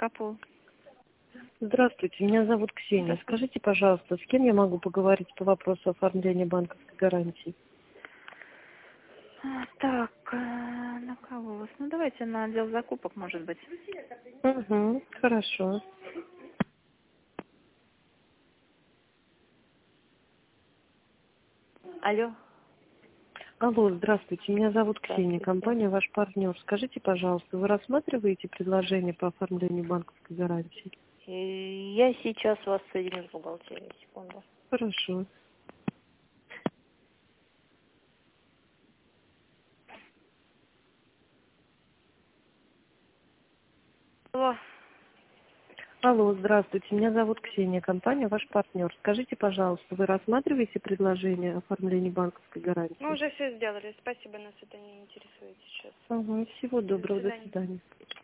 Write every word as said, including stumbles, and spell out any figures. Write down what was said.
Капу. Здравствуйте, меня зовут Ксения. Скажите, пожалуйста, с кем я могу поговорить по вопросу оформления банковской гарантии? А, Так, э, на кого у вас? Ну, давайте на отдел закупок, может быть. Угу, хорошо. Алло. Алло, здравствуйте, меня зовут Ксения, Здравствуйте. компания «Ваш партнер». Скажите, пожалуйста, вы рассматриваете предложение по оформлению банковской гарантии? И Я сейчас вас соединю с бухгалтерией. Секунду. Хорошо. Алло. Алло, здравствуйте, меня зовут Ксения, компания «Ваш партнер». Скажите, пожалуйста, вы рассматриваете предложение оформления банковской гарантии? Мы уже все сделали. Спасибо, нас это не интересует сейчас. Ага, всего доброго, До до свидания. свидания.